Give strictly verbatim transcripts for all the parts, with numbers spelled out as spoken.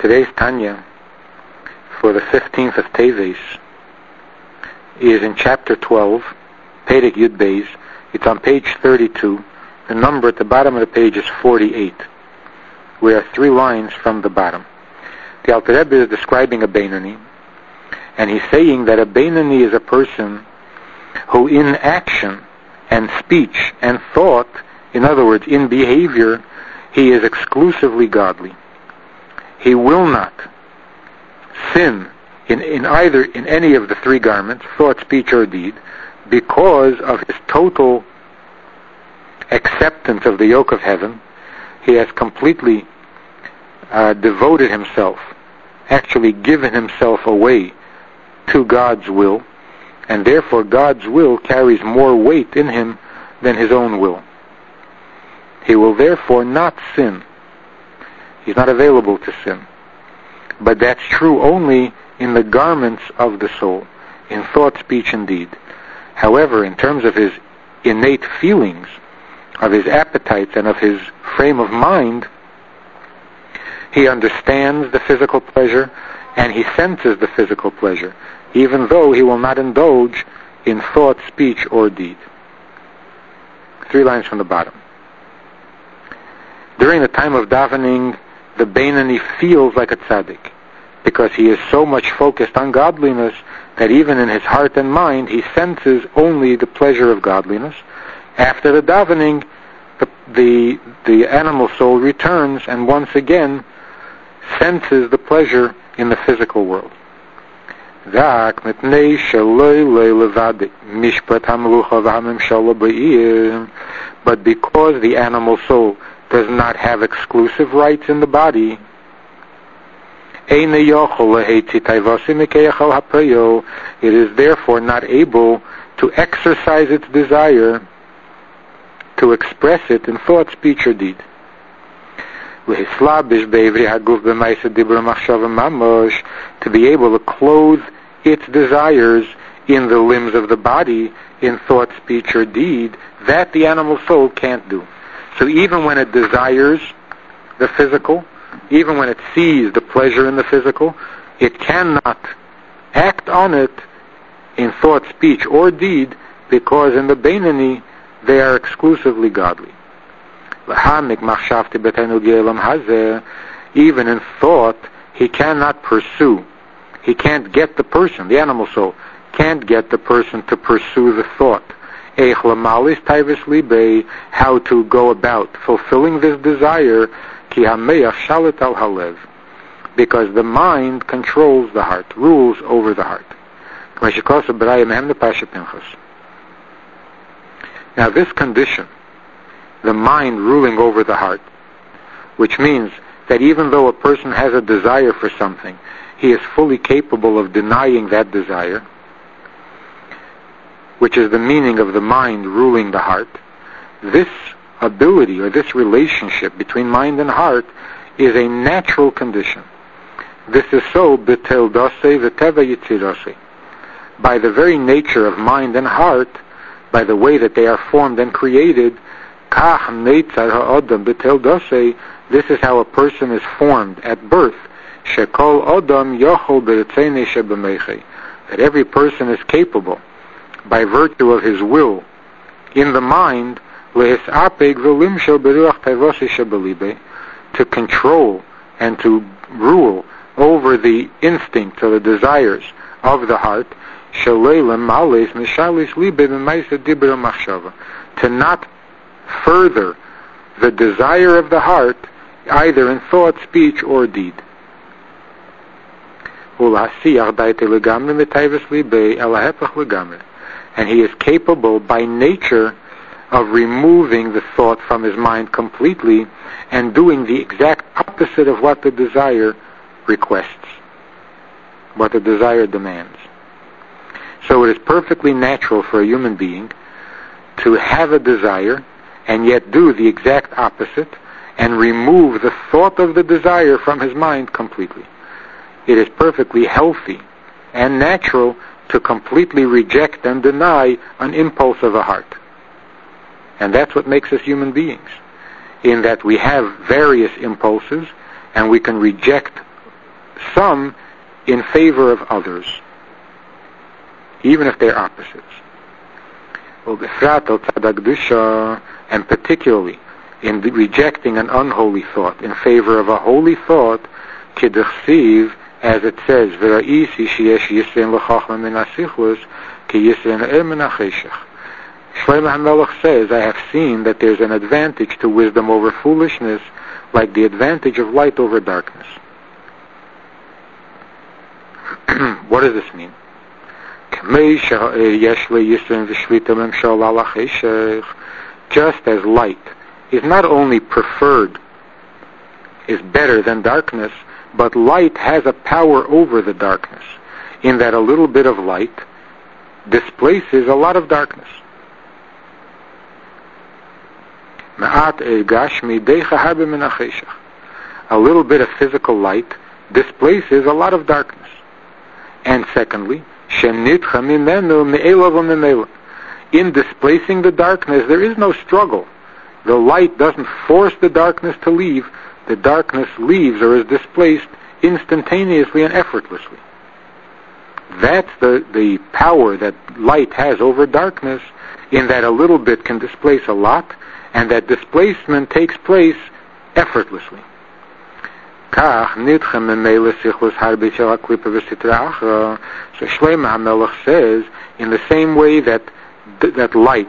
Today's Tanya for the fifteenth of Teves is in chapter twelve, Perek Yud Beis. It's on page thirty-two. The number at the bottom of the page is forty-eight. We are three lines from the bottom. The Alter Rebbe is describing a Beinani, and he's saying that a Beinani is a person who in action and speech and thought, in other words, in behavior, he is exclusively godly. He will not sin in, in either, in any of the three garments, thought, speech, or deed, because of his total acceptance of the yoke of heaven. He has completely uh, devoted himself, actually given himself away to God's will, and therefore God's will carries more weight in him than his own will. He will therefore not sin. He's not available to sin. But that's true only in the garments of the soul, in thought, speech, and deed. However, in terms of his innate feelings, of his appetites, and of his frame of mind, he understands the physical pleasure and he senses the physical pleasure, even though he will not indulge in thought, speech, or deed. Three lines from the bottom. During the time of davening, the Beinani feels like a tzaddik, because he is so much focused on godliness that even in his heart and mind he senses only the pleasure of godliness. After the davening, the, the, the animal soul returns and once again senses the pleasure in the physical world. But because the animal soul does not have exclusive rights in the body, it is therefore not able to exercise its desire, to express it in thought, speech, or deed. To be able to clothe its desires in the limbs of the body, in thought, speech, or deed, that the animal soul can't do. So even when it desires the physical, even when it sees the pleasure in the physical, it cannot act on it in thought, speech, or deed, because in the Beinani they are exclusively godly. Even in thought, he cannot pursue, he can't get the person, the animal soul, can't get the person to pursue the thought. How to go about fulfilling this desire, because the mind controls the heart, rules over the heart. Now this condition, the mind ruling over the heart, which means that even though a person has a desire for something, he is fully capable of denying that desire, which is the meaning of the mind ruling the heart. This ability or this relationship between mind and heart is a natural condition. This is so betel dase v'teva yitzirase. By the very nature of mind and heart, by the way that they are formed and created, kach neitzar ha'adam betel dase, this is how a person is formed at birth. Shekol adam yochol b'retzeinei shebameichei, that every person is capable, by virtue of his will, in the mind, lehisapeg v'limshel beruach tavosi shebalibe, to control and to rule over the instincts or the desires of the heart, shalei males mishalis libe b'maisa dibra machshava, to not further the desire of the heart either in thought, speech, or deed. And he is capable by nature of removing the thought from his mind completely and doing the exact opposite of what the desire requests, what the desire demands. So it is perfectly natural for a human being to have a desire and yet do the exact opposite and remove the thought of the desire from his mind completely. It is perfectly healthy and natural to completely reject and deny an impulse of a heart. And that's what makes us human beings, in that we have various impulses and we can reject some in favor of others, even if they're opposites. And particularly in the rejecting an unholy thought in favor of a holy thought, k'dechsiv, as it says, v'ra'isi sheyesh yisrein l'chachma min hasichus ki yisrein ha'er min ha'cheshech. Shlomo HaMelech says, I have seen that there's an advantage to wisdom over foolishness, like the advantage of light over darkness. What does this mean? Just as light is not only preferred, is better than darkness, but light has a power over the darkness, in that a little bit of light displaces a lot of darkness. A little bit of physical light displaces a lot of darkness. And secondly, in displacing the darkness, there is no struggle. The light doesn't force the darkness to leave. The darkness leaves or is displaced instantaneously and effortlessly. That's the, the power that light has over darkness, in that a little bit can displace a lot, and that displacement takes place effortlessly. So Shlomo HaMelech says, in the same way that that light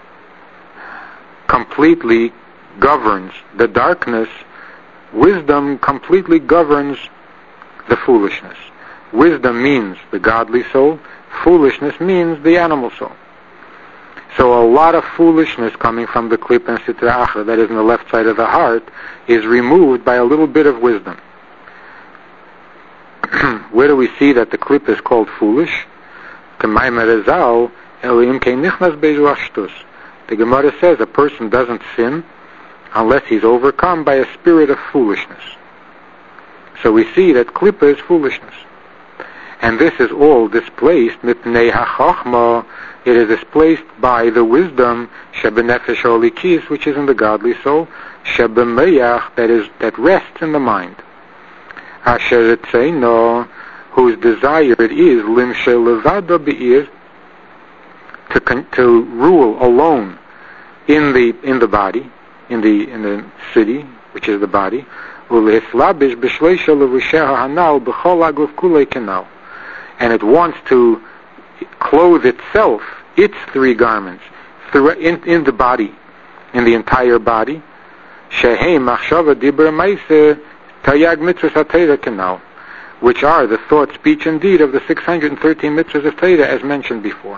completely governs the darkness, wisdom completely governs the foolishness. Wisdom means the godly soul, foolishness means the animal soul. So a lot of foolishness coming from the klippa and sitra achra, that is in the left side of the heart, is removed by a little bit of wisdom. Where do we see that the klippa is called foolish? The Gemara says a person doesn't sin unless he's overcome by a spirit of foolishness. So we see that klippa is foolishness. And this is all displaced, mipnei hachachma, it is displaced by the wisdom, shebenefesh olikis, which is in the godly soul, shebemayach, that is, that rests in the mind. Asher etzeino, whose desire it is, limshe levado be'ir, to con- to rule alone in the in the body, in the in the city, which is the body, uleslabish b'shleisha levusheha hanal b'chol aguf kulei kenal, and it wants to clothe itself, its three garments, through, in, in the body, in the entire body. Shehei machshava dibur ma'aseh tayag mitzvahs ha'teira kenal, which are the thought, speech, and deed of the six hundred thirteen mitzvahs of Teira, as mentioned before.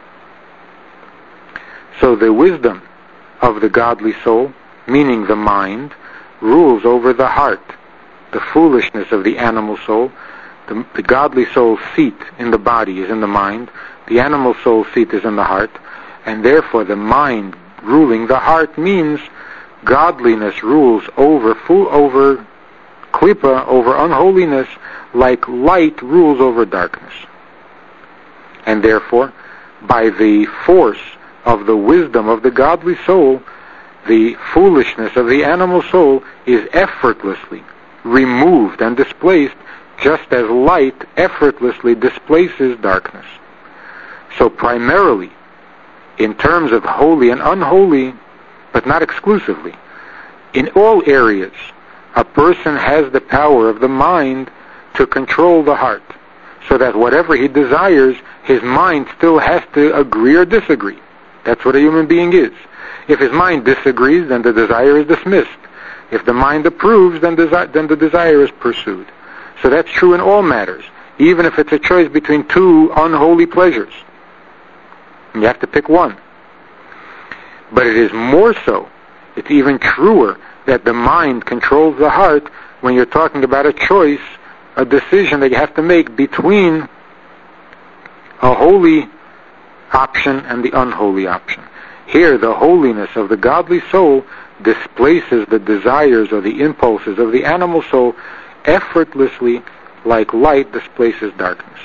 So the wisdom of the godly soul, meaning the mind, rules over the heart. The foolishness of the animal soul, the, the godly soul's seat in the body is in the mind, the animal soul's seat is in the heart, and therefore the mind ruling the heart means godliness rules over fool, over klippa, over unholiness, like light rules over darkness. And therefore, by the force of the wisdom of the godly soul, the foolishness of the animal soul is effortlessly removed and displaced, just as light effortlessly displaces darkness. So primarily, in terms of holy and unholy, but not exclusively, in all areas, a person has the power of the mind to control the heart, so that whatever he desires, his mind still has to agree or disagree. That's what a human being is. If his mind disagrees, then the desire is dismissed. If the mind approves, then, desi- then the desire is pursued. So that's true in all matters, even if it's a choice between two unholy pleasures. You have to pick one. But it is more so, it's even truer, that the mind controls the heart when you're talking about a choice, a decision that you have to make between a holy option and the unholy option. Here, the holiness of the godly soul displaces the desires or the impulses of the animal soul effortlessly, like light displaces darkness.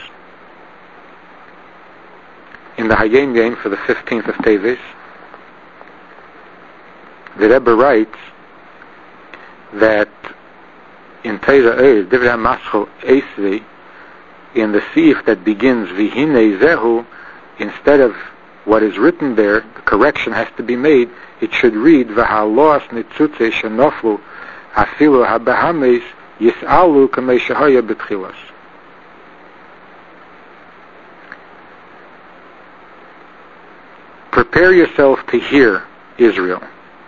In the Hayom Yom for the fifteenth of Teves, the Rebbe writes that in Teira Eir, Divrei HaMaschal Esrei, in the Sif that begins Vihine Zehu, instead of what is written there, the correction has to be made. It should read V'haloas nitzutze shenoflu afilu habahames yis'alu kamei shehaya betchilas. Prepare yourself to hear, Israel.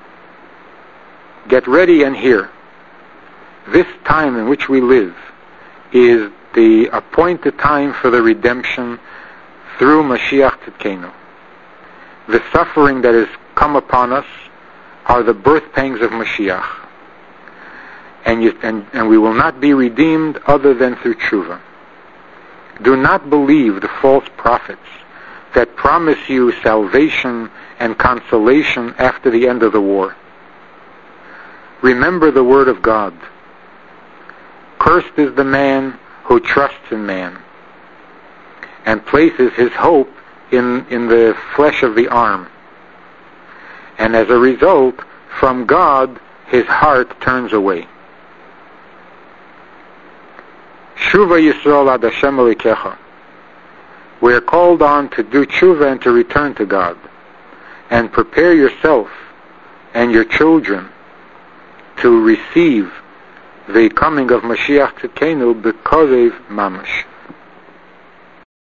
Get ready and hear. This time in which we live is the appointed time for the redemption through Mashiach Tzidkenu. The suffering that has come upon us are the birth pangs of Mashiach. And, you, and, and we will not be redeemed other than through tshuva. Do not believe the false prophets that promise you salvation and consolation after the end of the war. Remember the word of God. Cursed is the man who trusts in man and places his hope in, in the flesh of the arm. And as a result, from God, his heart turns away. Shuva Yisrael ad Hashem Elikecha. We are called on to do tshuva and to return to God. And prepare yourself and your children to receive the coming of Mashiach Tzidkenu b'korev mamash.